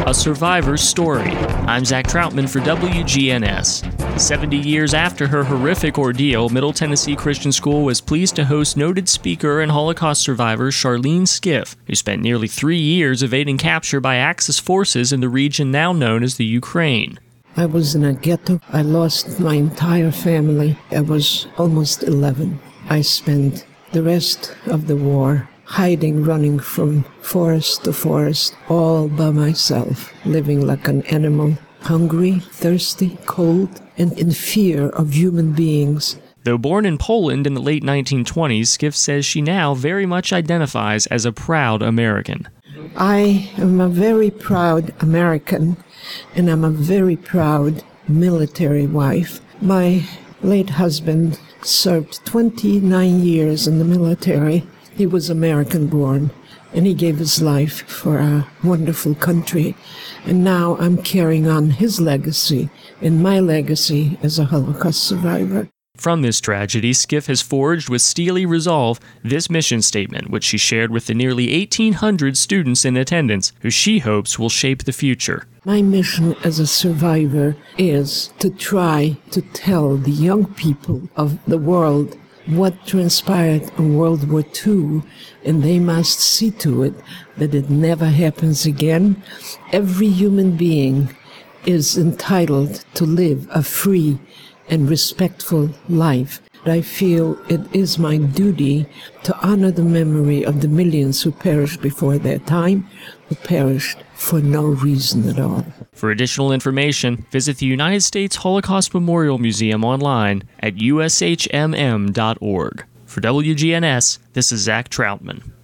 A Survivor's Story. I'm Zach Troutman for WGNS. 70 years after her horrific ordeal, Middle Tennessee Christian School was pleased to host noted speaker and Holocaust survivor Charlene Skiff, who spent nearly 3 years evading capture by Axis forces in the region now known as the Ukraine. I was in a ghetto. I lost my entire family. I was almost 11. I spent the rest of the war hiding, running from forest to forest, all by myself, living like an animal, hungry, thirsty, cold, and in fear of human beings. Though born in Poland in the late 1920s, Skiff says she now very much identifies as a proud American. I am a very proud American, and I'm a very proud military wife. My late husband served 29 years in the military. He was American-born, and he gave his life for a wonderful country. And now I'm carrying on his legacy and my legacy as a Holocaust survivor. From this tragedy, Skiff has forged with steely resolve this mission statement, which she shared with the nearly 1,800 students in attendance, who she hopes will shape the future. My mission as a survivor is to try to tell the young people of the world what transpired in World War II, and they must see to it that it never happens again. Every human being is entitled to live a free and respectful life. I feel it is my duty to honor the memory of the millions who perished before their time, who perished for no reason at all. For additional information, visit the United States Holocaust Memorial Museum online at ushmm.org. For WGNS, this is Zach Troutman.